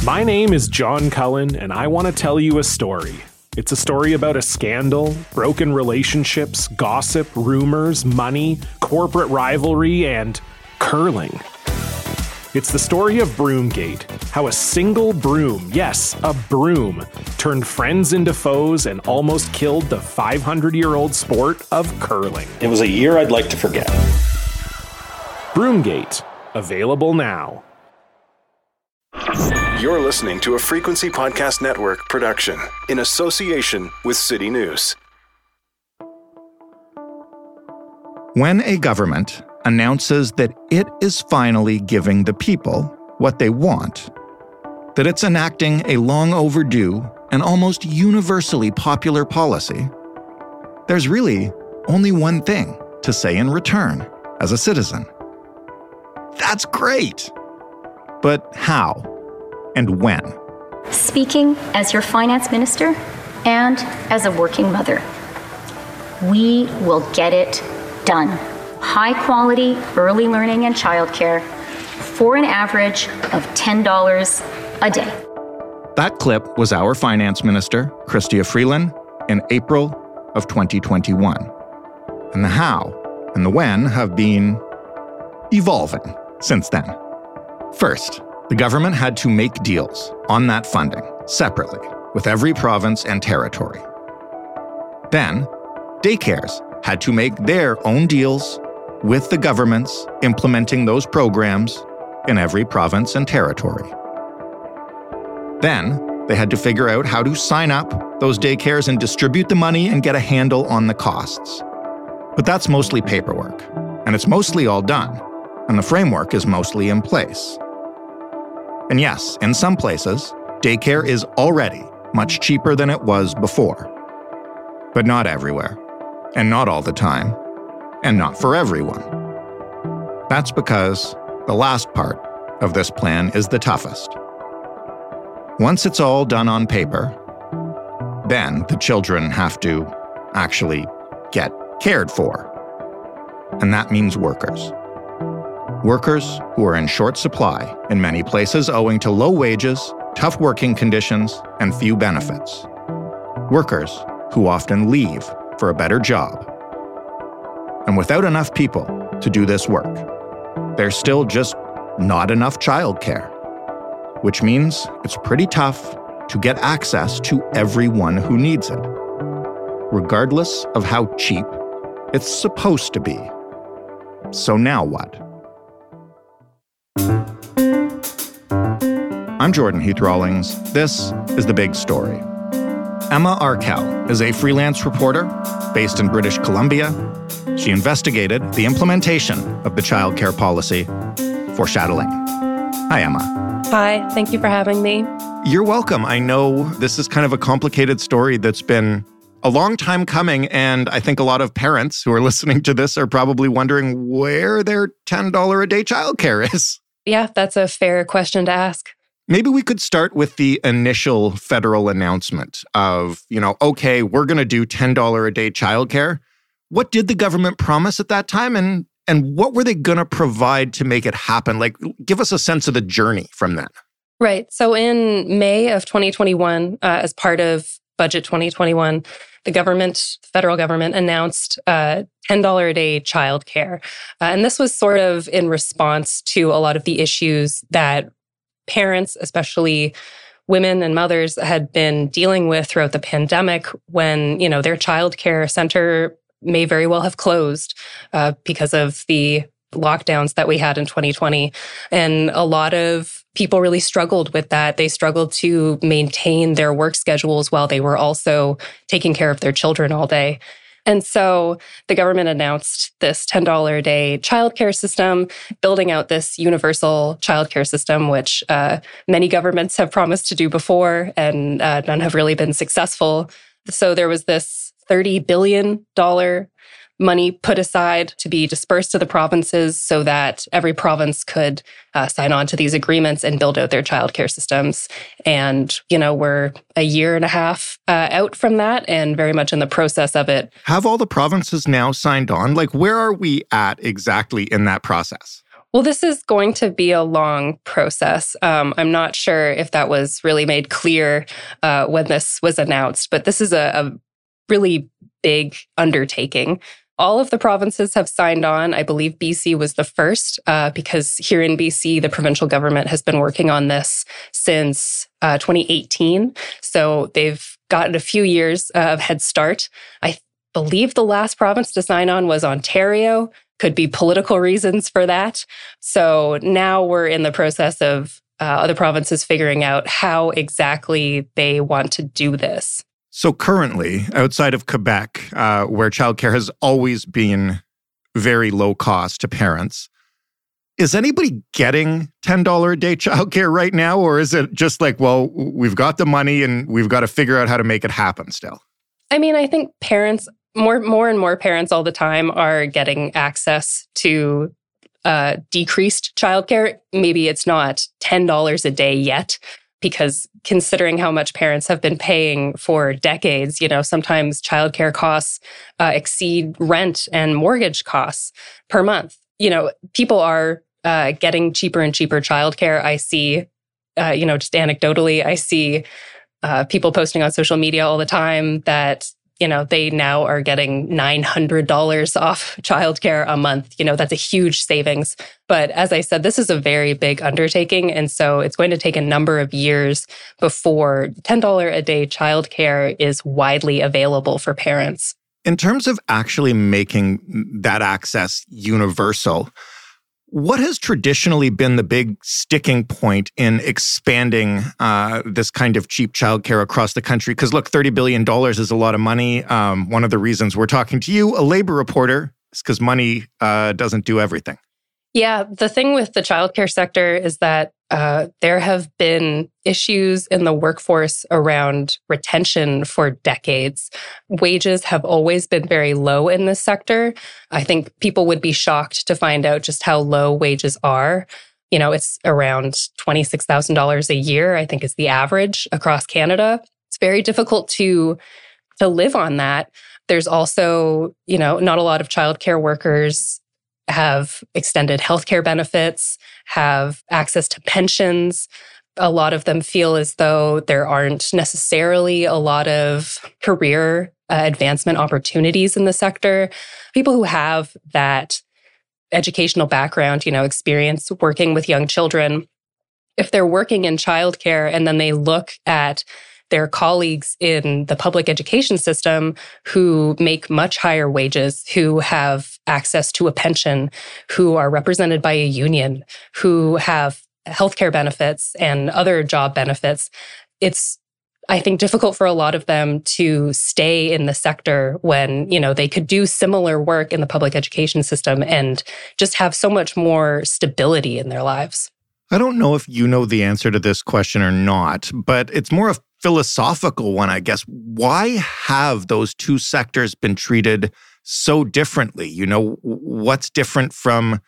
My name is John Cullen, and I want to tell you a story. It's a story about a scandal, broken relationships, gossip, rumors, money, corporate rivalry, and curling. It's the story of Broomgate, how a single broom, yes, a broom, turned friends into foes and almost killed the 500-year-old sport of curling. It was a year I'd like to forget. Broomgate, available now. You're listening to a Frequency Podcast Network production in association with City News. When a government announces that it is finally giving the people what they want, that it's enacting a long overdue and almost universally popular policy, there's really only one thing to say in return as a citizen. That's great! But how and when? Speaking as your finance minister and as a working mother, we will get it done. High quality early learning and childcare for an average of $10 a day. That clip was our finance minister, Chrystia Freeland, in April of 2021. And the how and the when have been evolving since then. First, the government had to make deals on that funding separately with every province and territory. Then, daycares had to make their own deals with the governments implementing those programs in every province and territory. Then, they had to figure out how to sign up those daycares and distribute the money and get a handle on the costs. But that's mostly paperwork, and it's mostly all done, and the framework is mostly in place. And yes, in some places, daycare is already much cheaper than it was before. But not everywhere, and not all the time, and not for everyone. That's because the last part of this plan is the toughest. Once it's all done on paper, then the children have to actually get cared for. And that means workers. Workers who are in short supply in many places owing to low wages, tough working conditions, and few benefits. Workers who often leave for a better job. And without enough people to do this work, there's still just not enough childcare, which means it's pretty tough to get access to everyone who needs it, regardless of how cheap it's supposed to be. So now what? I'm Jordan Heath Rawlings. This is The Big Story. Emma Arkell is a freelance reporter based in British Columbia. She investigated the implementation of the childcare policy for Chatelaine. Hi, Emma. Hi, thank you for having me. You're welcome. I know this is kind of a complicated story that's been a long time coming, and I think a lot of parents who are listening to this are probably wondering where their $10 a day childcare is. Yeah, that's a fair question to ask. Maybe we could start with the initial federal announcement of, okay, we're going to do $10 a day childcare. What did the government promise at that time, and what were they going to provide to make it happen? Like, give us a sense of the journey from that. Right. So in May of 2021, as part of Budget 2021, the federal government announced $10 a day childcare. And this was sort of in response to a lot of the issues that parents, especially women and mothers, had been dealing with throughout the pandemic when, their childcare center may very well have closed because of the lockdowns that we had in 2020. And a lot of people really struggled with that. They struggled to maintain their work schedules while they were also taking care of their children all day. And so the government announced this $10 a day childcare system, building out this universal childcare system, which many governments have promised to do before, and none have really been successful. So there was this $30 billion money put aside to be dispersed to the provinces so that every province could sign on to these agreements and build out their childcare systems. And, we're a year and a half out from that and very much in the process of it. Have all the provinces now signed on? Like, where are we at exactly in that process? Well, this is going to be a long process. I'm not sure if that was really made clear when this was announced, but this is a really big undertaking. All of the provinces have signed on. I believe BC was the first because here in BC, the provincial government has been working on this since 2018. So they've gotten a few years of head start. I believe the last province to sign on was Ontario. Could be political reasons for that. So now we're in the process of other provinces figuring out how exactly they want to do this. So currently, outside of Quebec, where childcare has always been very low cost to parents, is anybody getting $10 a day childcare right now? Or is it just like, well, we've got the money and we've got to figure out how to make it happen still? I mean, I think parents, more and more parents all the time are getting access to decreased childcare. Maybe it's not $10 a day yet, because considering how much parents have been paying for decades, sometimes childcare costs exceed rent and mortgage costs per month. People are getting cheaper and cheaper childcare. I see, just anecdotally, I see people posting on social media all the time that they now are getting $900 off childcare a month. That's a huge savings. But as I said, this is a very big undertaking. And so it's going to take a number of years before $10 a day childcare is widely available for parents. In terms of actually making that access universal, what has traditionally been the big sticking point in expanding this kind of cheap childcare across the country? Because look, $30 billion is a lot of money. One of the reasons we're talking to you, a labor reporter, is because money doesn't do everything. Yeah, the thing with the childcare sector is that there have been issues in the workforce around retention for decades. Wages have always been very low in this sector. I think people would be shocked to find out just how low wages are. It's around $26,000 a year, I think is the average across Canada. It's very difficult to live on that. There's also, not a lot of childcare workers have extended healthcare benefits, have access to pensions. A lot of them feel as though there aren't necessarily a lot of career advancement opportunities in the sector. People who have that educational background, experience working with young children, if they're working in childcare and then they look at their colleagues in the public education system who make much higher wages, who have access to a pension, who are represented by a union, who have healthcare benefits and other job benefits, it's, I think, difficult for a lot of them to stay in the sector when, they could do similar work in the public education system and just have so much more stability in their lives. I don't know if you know the answer to this question or not, but it's more a philosophical one, I guess. Why have those two sectors been treated so differently? What's different from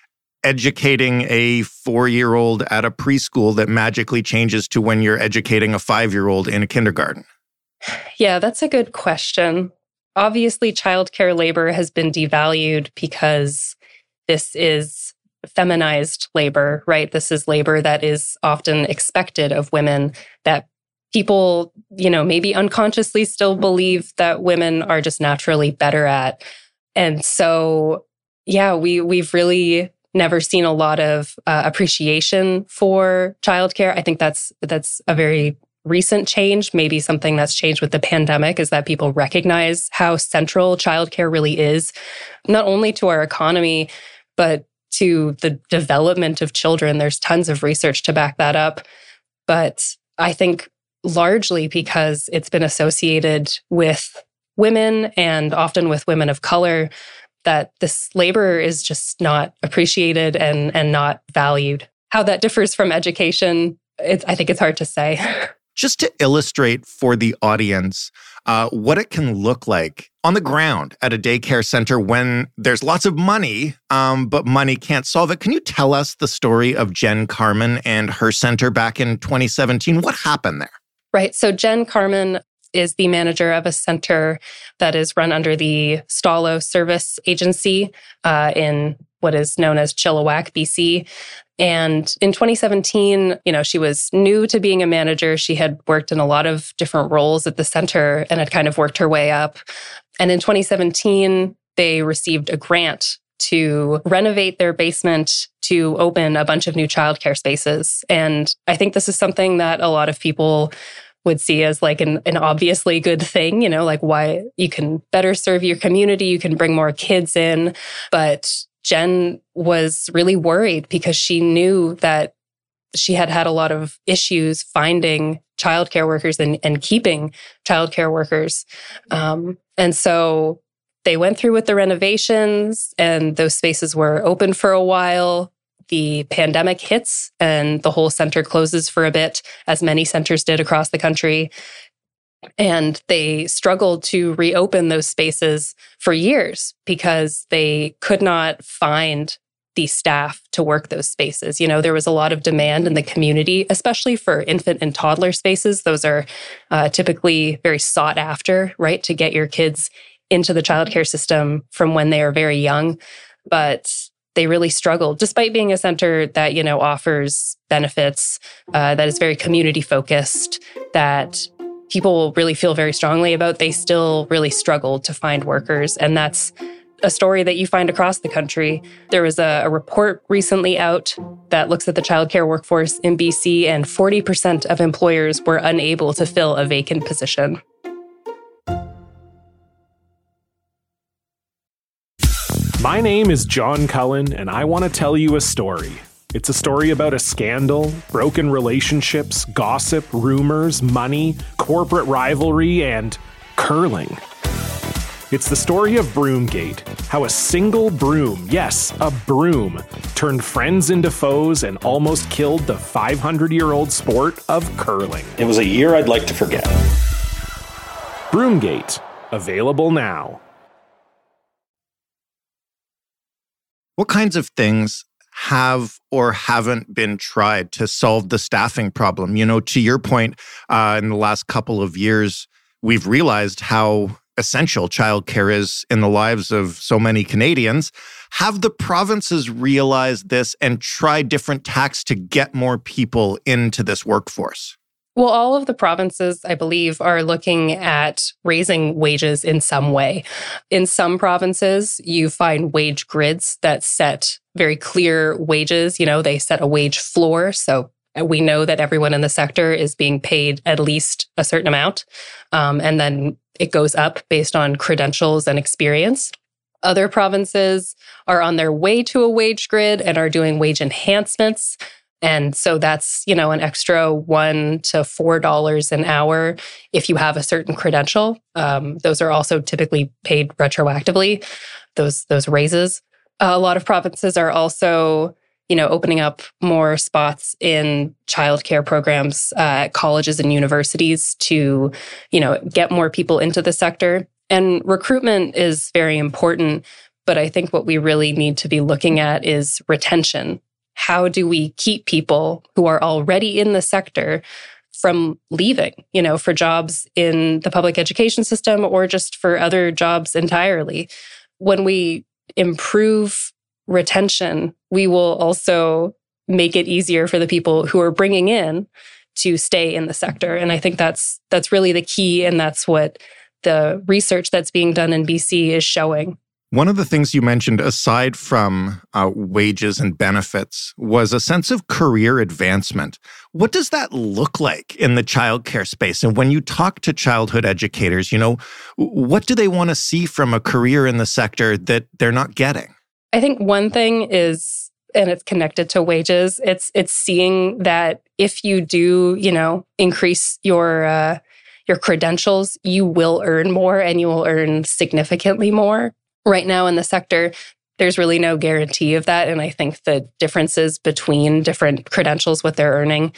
educating a 4-year-old at a preschool that magically changes to when you're educating a 5-year-old in a kindergarten? Yeah, that's a good question. Obviously, childcare labor has been devalued because this is feminized labor, right? This is labor that is often expected of women, that people, maybe unconsciously still believe that women are just naturally better at. And so, yeah, we've really never seen a lot of appreciation for childcare. I think that's a very recent change, maybe something that's changed with the pandemic, is that people recognize how central childcare really is, not only to our economy, but to the development of children. There's tons of research to back that up. But I think largely because it's been associated with women and often with women of color, that this labor is just not appreciated and not valued. How that differs from education, I think it's hard to say. Just to illustrate for the audience what it can look like on the ground at a daycare center when there's lots of money, but money can't solve it. Can you tell us the story of Jen Carman and her center back in 2017? What happened there? Right. So Jen Carman is the manager of a center that is run under the Stalo Service Agency in what is known as Chilliwack, BC. And in 2017, she was new to being a manager. She had worked in a lot of different roles at the center and had kind of worked her way up. And in 2017, they received a grant to renovate their basement to open a bunch of new childcare spaces. And I think this is something that a lot of people would see as like an obviously good thing, like why you can better serve your community, you can bring more kids in. But Jen was really worried because she knew that she had had a lot of issues finding childcare workers and keeping childcare workers. And so they went through with the renovations and those spaces were open for a while. The pandemic hits and the whole center closes for a bit, as many centers did across the country. And they struggled to reopen those spaces for years because they could not find the staff to work those spaces. There was a lot of demand in the community, especially for infant and toddler spaces. Those are typically very sought after, right? To get your kids into the childcare system from when they are very young. But they really struggled, despite being a center that, offers benefits, that is very community focused, that people really feel very strongly about. They still really struggled to find workers. And that's a story that you find across the country. There was a report recently out that looks at the childcare workforce in BC, and 40% of employers were unable to fill a vacant position. My name is John Cullen, and I want to tell you a story. It's a story about a scandal, broken relationships, gossip, rumors, money, corporate rivalry, and curling. It's the story of Broomgate, how a single broom, yes, a broom, turned friends into foes and almost killed the 500-year-old sport of curling. It was a year I'd like to forget. Broomgate, available now. What kinds of things have or haven't been tried to solve the staffing problem? To your point, in the last couple of years, we've realized how essential childcare is in the lives of so many Canadians. Have the provinces realized this and tried different tactics to get more people into this workforce? Well, all of the provinces, I believe, are looking at raising wages in some way. In some provinces, you find wage grids that set very clear wages. They set a wage floor. So we know that everyone in the sector is being paid at least a certain amount. And then it goes up based on credentials and experience. Other provinces are on their way to a wage grid and are doing wage enhancements. And so that's, an extra $1 to $4 an hour if you have a certain credential. Those are also typically paid retroactively, those raises. A lot of provinces are also, opening up more spots in childcare programs at colleges and universities to, get more people into the sector. And recruitment is very important, but I think what we really need to be looking at is retention. How do we keep people who are already in the sector from leaving, for jobs in the public education system or just for other jobs entirely? When we improve retention, we will also make it easier for the people who are bringing in to stay in the sector. And I think that's really the key, and that's what the research that's being done in BC is showing. One of the things you mentioned, aside from wages and benefits, was a sense of career advancement. What does that look like in the childcare space? And when you talk to childhood educators, what do they want to see from a career in the sector that they're not getting? I think one thing is, and it's connected to wages, it's seeing that if you do, increase your credentials, you will earn more and you will earn significantly more. Right now in the sector, there's really no guarantee of that. And I think the differences between different credentials, what they're earning,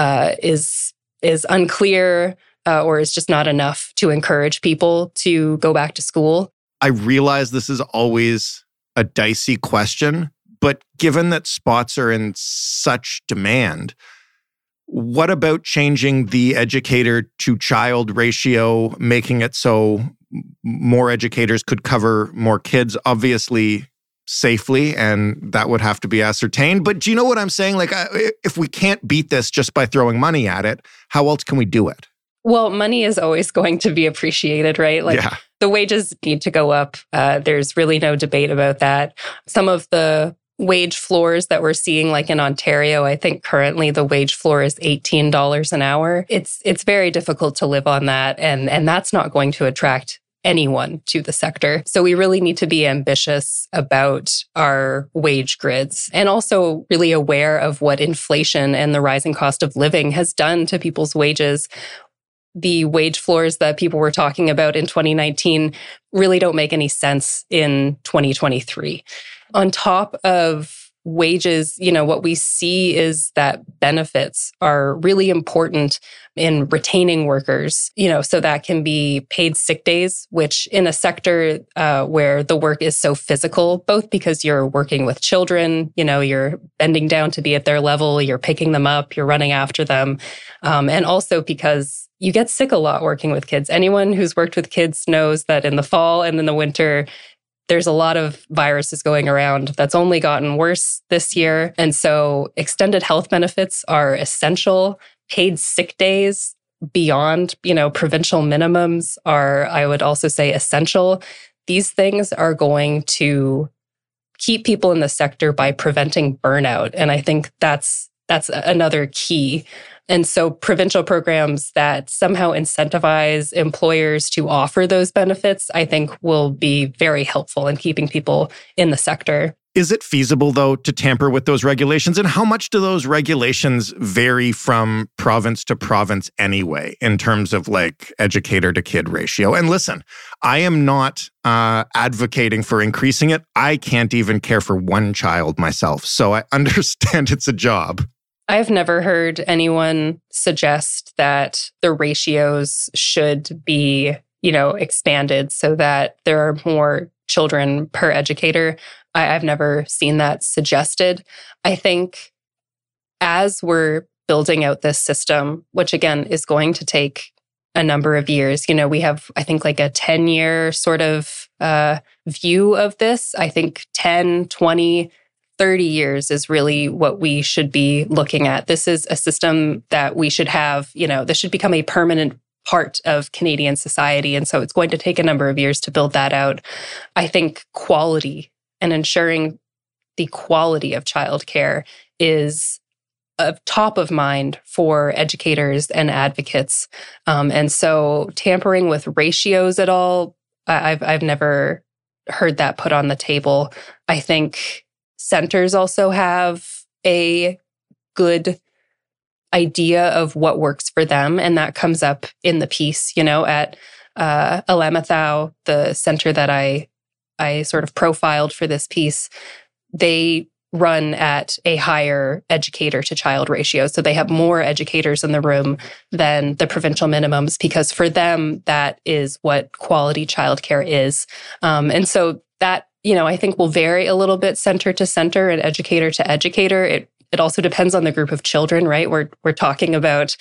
is unclear or is just not enough to encourage people to go back to school. I realize this is always a dicey question, but given that spots are in such demand, What about changing the educator to child ratio, making it so more educators could cover more kids, obviously safely, and that would have to be ascertained. But do you know what I'm saying? Like, if we can't beat this just by throwing money at it, how else can we do it? Well, money is always going to be appreciated, right? Like, yeah. The wages need to go up. There's really no debate about that. Some of the wage floors that we're seeing, like in Ontario, I think currently the wage floor is $18 an hour. It's very difficult to live on that, and that's not going to attract anyone to the sector. So we really need to be ambitious about our wage grids and also really aware of what inflation and the rising cost of living has done to people's wages. The wage floors that people were talking about in 2019 really don't make any sense in 2023. On top of wages, what we see is that benefits are really important in retaining workers, so that can be paid sick days, which in a sector where the work is so physical, both because you're working with children, you're bending down to be at their level, you're picking them up, you're running after them, and also because you get sick a lot working with kids. Anyone who's worked with kids knows that in the fall and in the winter, there's a lot of viruses going around. That's only gotten worse this year. And so extended health benefits are essential. Paid sick days beyond, provincial minimums are, I would also say, essential. These things are going to keep people in the sector by preventing burnout. And I think that's another key. And so provincial programs that somehow incentivize employers to offer those benefits, I think will be very helpful in keeping people in the sector. Is it feasible, though, to tamper with those regulations? And how much do those regulations vary from province to province anyway, in terms of like educator to kid ratio? And listen, I am not advocating for increasing it. I can't even care for one child myself. So I understand it's a job. I've never heard anyone suggest that the ratios should be, expanded so that there are more children per educator. I've never seen that suggested. I think as we're building out this system, which again is going to take a number of years, we have, I think, like a 10-year sort of view of this. I think 10, 20, 30 years is really what we should be looking at. This is a system that we should have, this should become a permanent part of Canadian society. And so it's going to take a number of years to build that out. I think quality and ensuring the quality of childcare is top of mind for educators and advocates. And so tampering with ratios at all, I've never heard that put on the table. I think centers also have a good idea of what works for them, and that comes up in the piece. At Alamothou, the center that I sort of profiled for this piece, they run at a higher educator to child ratio. So they have more educators in the room than the provincial minimums, because for them, that is what quality childcare is. And so that, I think will vary a little bit center to center and educator to educator. It also depends on the group of children, right? We're talking about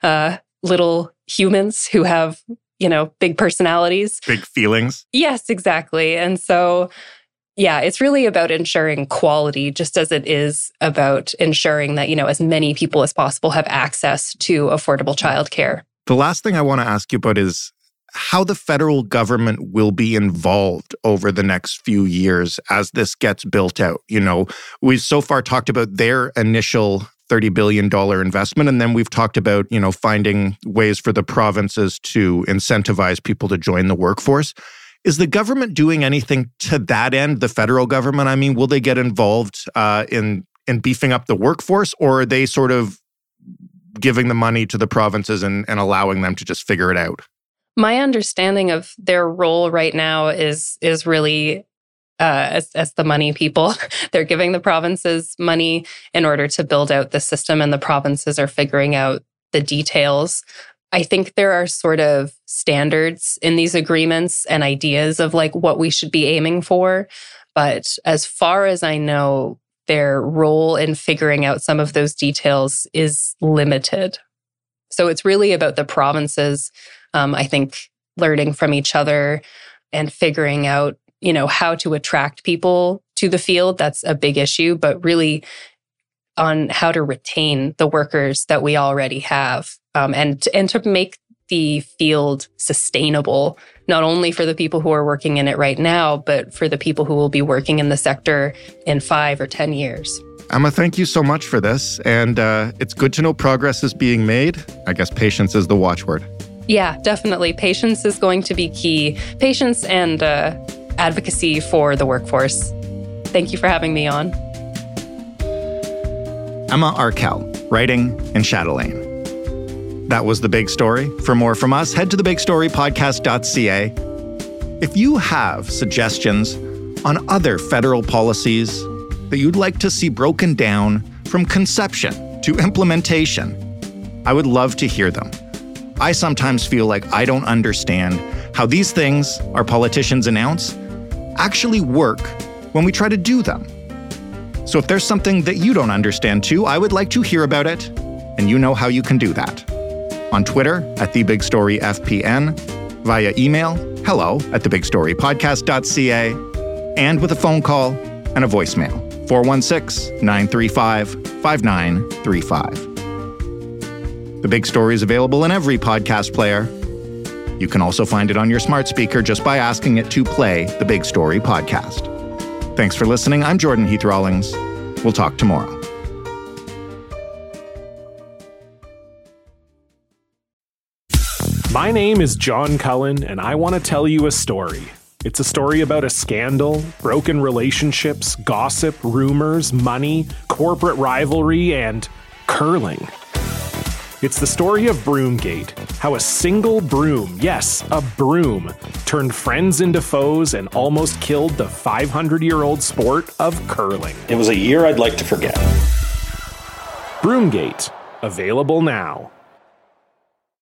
little humans who have, big personalities. Big feelings. Yes, exactly. And so, yeah, it's really about ensuring quality, just as it is about ensuring that, as many people as possible have access to affordable childcare. The last thing I want to ask you about is how the federal government will be involved over the next few years as this gets built out. We've so far talked about their initial $30 billion investment, and then we've talked about, finding ways for the provinces to incentivize people to join the workforce. Is the government doing anything to that end, the federal government? I mean, will they get involved in beefing up the workforce, or are they sort of giving the money to the provinces and allowing them to just figure it out? My understanding of their role right now is really as the money people. They're giving the provinces money in order to build out the system, and the provinces are figuring out the details. I think there are sort of standards in these agreements and ideas of like what we should be aiming for. But as far as I know, their role in figuring out some of those details is limited. So it's really about the provinces, I think, learning from each other and figuring out, how to attract people to the field. That's a big issue, but really on how to retain the workers that we already have, and to make the field sustainable, not only for the people who are working in it right now, but for the people who will be working in the sector in 5 or 10 years. Emma, thank you so much for this. And it's good to know progress is being made. I guess patience is the watchword. Yeah, definitely. Patience is going to be key. Patience and advocacy for the workforce. Thank you for having me on. Emma Arkell, writing in Châtelaine. That was The Big Story. For more from us, head to thebigstorypodcast.ca. If you have suggestions on other federal policies that you'd like to see broken down from conception to implementation, I would love to hear them. I sometimes feel like I don't understand how these things our politicians announce actually work when we try to do them. So if there's something that you don't understand too, I would like to hear about it, and you know how you can do that. On Twitter @TheBigStoryFPN, via email hello@thebigstorypodcast.ca, and with a phone call and a voicemail 416-935-5935. The Big Story is available in every podcast player. You can also find it on your smart speaker just by asking it to play The Big Story podcast. Thanks for listening. I'm Jordan Heath Rawlings. We'll talk tomorrow. My name is John Cullen, and I want to tell you a story. It's a story about a scandal, broken relationships, gossip, rumors, money, corporate rivalry, and curling. It's the story of Broomgate, how a single broom, yes, a broom, turned friends into foes and almost killed the 500-year-old sport of curling. It was a year I'd like to forget. Broomgate, available now.